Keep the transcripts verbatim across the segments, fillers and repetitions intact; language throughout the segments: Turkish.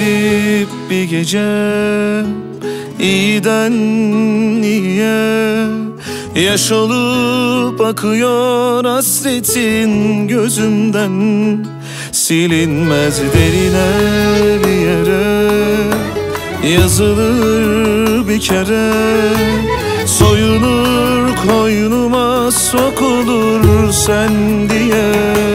garip bir gece, iyiden iyiye yaş olup akıyor hasretin gözümden. Silinmez derine bir yere yazılır bir kere, soyunur koynuma sokulur sen diye.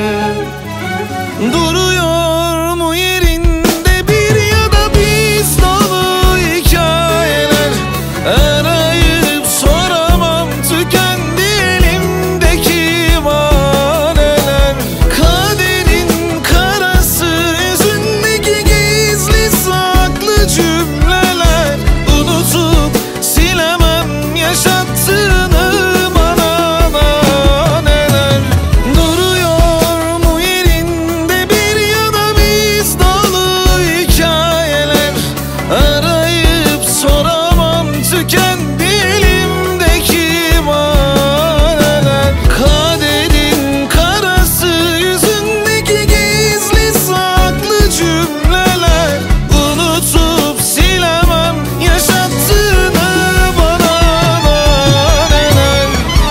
Duruyor mu yerinde bir ya da biz dolu hikayeler, arayıp soramam tükendi elimdeki vaneler. Kaderin karası yüzündeki gizli saklı cümleler, unutup silemem yaşattığını bana neler. Duruyor mu yerinde bir ya da biz dolu hikayeler, arayıp soramam tükendi elimdeki vaneler. Kaderin karası yüzündeki gizli saklı cümleler, unutup silemem yaşattığını bana neler.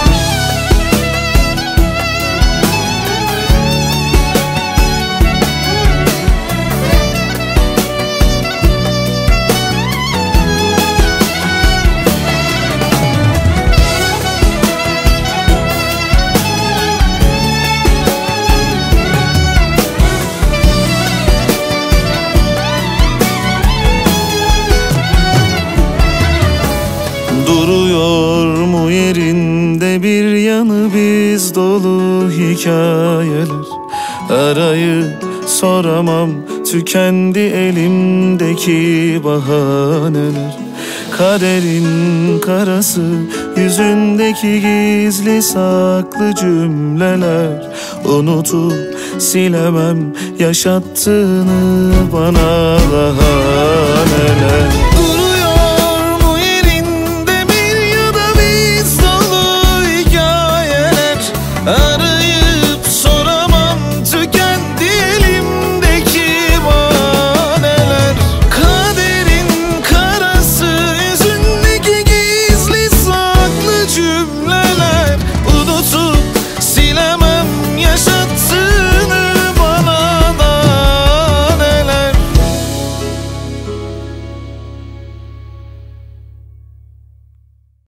Duruyor mu yerinde bir yanı biz dolu hikayeler, arayıp soramam tükendi elimdeki bahaneler. Kaderin karası yüzündeki gizli saklı cümleler, unutup silemem yaşattığını bana neler.